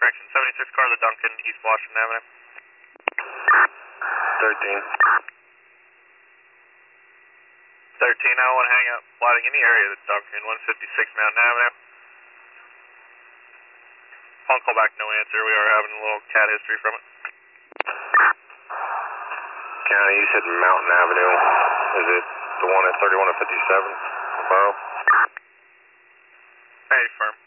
correction, 76 car, the Duncan, East Washington Avenue. 13. 13, I want to hang out plotting in the area of the Duncan, 156 Mountain Avenue. Phone call back, no answer. We are having a little cat history from it. County, you said Mountain Avenue. Is it the one at 31 and 57? Above? Hey, firm.